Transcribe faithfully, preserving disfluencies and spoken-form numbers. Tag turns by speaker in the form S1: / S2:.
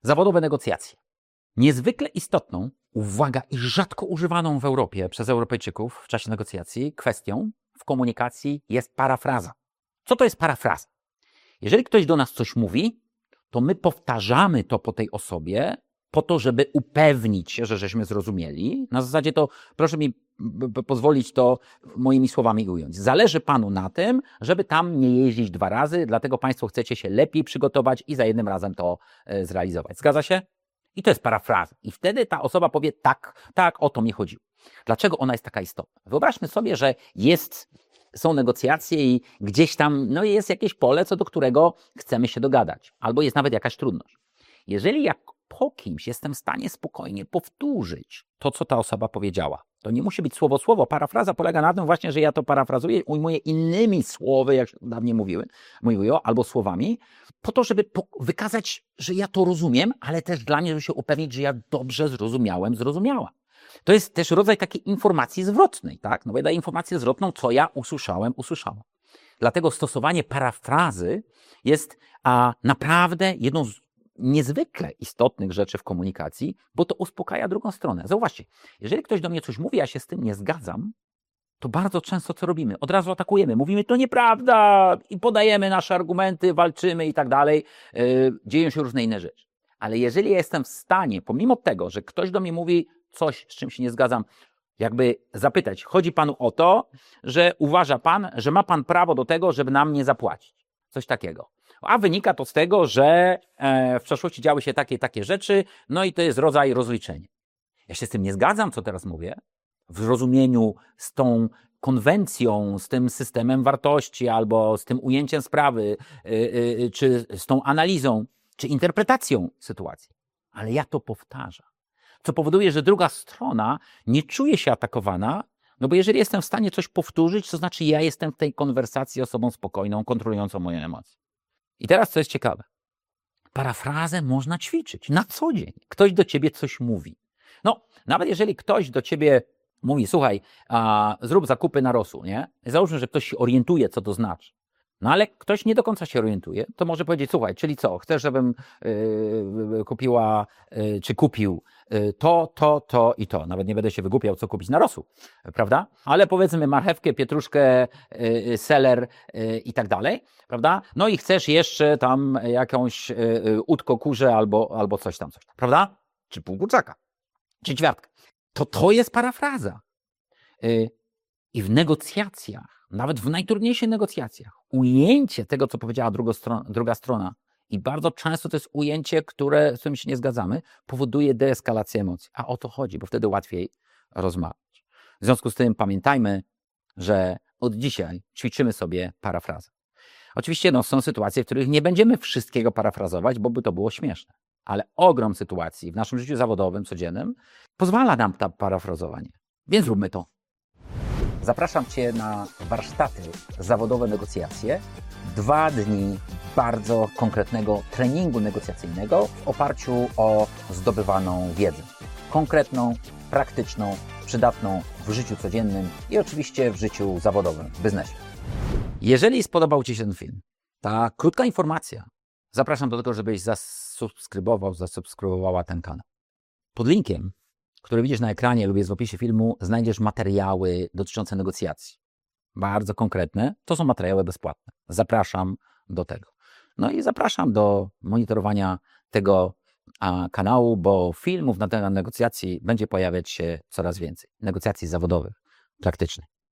S1: Zawodowe negocjacje. Niezwykle istotną, uwaga, i rzadko używaną w Europie przez Europejczyków w czasie negocjacji kwestią w komunikacji jest parafraza. Co to jest parafraza? Jeżeli ktoś do nas coś mówi, to my powtarzamy to po tej osobie po to, żeby upewnić się, że żeśmy zrozumieli. Na zasadzie to, proszę mi pozwolić to moimi słowami ująć. Zależy Panu na tym, żeby tam nie jeździć dwa razy, dlatego Państwo chcecie się lepiej przygotować i za jednym razem to zrealizować. Zgadza się? I to jest parafraza. I wtedy ta osoba powie tak, tak, o to mi chodziło. Dlaczego ona jest taka istotna? Wyobraźmy sobie, że jest, są negocjacje i gdzieś tam no jest jakieś pole, co do którego chcemy się dogadać. Albo jest nawet jakaś trudność. Jeżeli ja po kimś jestem w stanie spokojnie powtórzyć to, co ta osoba powiedziała, to nie musi być słowo słowo. Parafraza polega na tym właśnie, że ja to parafrazuję, ujmuję innymi słowy, jak dawniej mówiły, mówiło, albo słowami, po to, żeby wykazać, że ja to rozumiem, ale też dla mnie, żeby się upewnić, że ja dobrze zrozumiałem, zrozumiała. To jest też rodzaj takiej informacji zwrotnej, tak? No bo ja daję informację zwrotną, co ja usłyszałem, usłyszałam. Dlatego stosowanie parafrazy jest a, naprawdę jedną z niezwykle istotnych rzeczy w komunikacji, bo to uspokaja drugą stronę. Zauważcie, jeżeli ktoś do mnie coś mówi, ja się z tym nie zgadzam, to bardzo często co robimy? Od razu atakujemy, mówimy, to nieprawda i podajemy nasze argumenty, walczymy i tak dalej. Yy, dzieją się różne inne rzeczy. Ale jeżeli ja jestem w stanie, pomimo tego, że ktoś do mnie mówi coś, z czym się nie zgadzam, jakby zapytać, chodzi Panu o to, że uważa Pan, że ma Pan prawo do tego, żeby nam nie zapłacić. Coś takiego. A wynika to z tego, że e, w przeszłości działy się takie takie rzeczy, no i to jest rodzaj rozliczenia. Ja się z tym nie zgadzam, co teraz mówię, w zrozumieniu z tą konwencją, z tym systemem wartości albo z tym ujęciem sprawy, y, y, czy z tą analizą, czy interpretacją sytuacji. Ale ja to powtarzam. Co powoduje, że druga strona nie czuje się atakowana, no bo jeżeli jestem w stanie coś powtórzyć, to znaczy ja jestem w tej konwersacji osobą spokojną, kontrolującą moje emocje. I teraz co jest ciekawe. Parafrazę można ćwiczyć na co dzień. Ktoś do ciebie coś mówi. No, nawet jeżeli ktoś do ciebie mówi, słuchaj, a, zrób zakupy na rosół, nie? Załóżmy, że ktoś się orientuje, co to znaczy. No ale ktoś nie do końca się orientuje, to może powiedzieć, słuchaj, czyli co, chcesz, żebym yy, kupiła, yy, czy kupił yy, to, to, to i to. Nawet nie będę się wygłupiał, co kupić na rosół, prawda? Ale powiedzmy marchewkę, pietruszkę, yy, seler yy, i tak dalej, prawda? No i chcesz jeszcze tam jakąś yy, udko, kurze albo, albo coś tam, coś tam, prawda? Czy pół kurczaka, czy ćwiartkę. To to jest parafraza. Yy, I w negocjacjach, nawet w najtrudniejszych negocjacjach, ujęcie tego, co powiedziała druga strona, druga strona i bardzo często to jest ujęcie, które, z którym się nie zgadzamy, powoduje deeskalację emocji. A o to chodzi, bo wtedy łatwiej rozmawiać. W związku z tym pamiętajmy, że od dzisiaj ćwiczymy sobie parafrazę. Oczywiście no, są sytuacje, w których nie będziemy wszystkiego parafrazować, bo by to było śmieszne. Ale ogrom sytuacji w naszym życiu zawodowym, codziennym pozwala nam to parafrazowanie. Więc zróbmy to. Zapraszam Cię na warsztaty zawodowe negocjacje. Dwa dni bardzo konkretnego treningu negocjacyjnego w oparciu o zdobywaną wiedzę. Konkretną, praktyczną, przydatną w życiu codziennym i oczywiście w życiu zawodowym, w biznesie. Jeżeli spodobał Ci się ten film, ta krótka informacja, zapraszam do tego, żebyś zasubskrybował, zasubskrybowała ten kanał. Pod linkiem, który widzisz na ekranie lub jest w opisie filmu, znajdziesz materiały dotyczące negocjacji. Bardzo konkretne. To są materiały bezpłatne. Zapraszam do tego. No i zapraszam do monitorowania tego a, kanału, bo filmów na temat negocjacji będzie pojawiać się coraz więcej. Negocjacji zawodowych, praktycznych.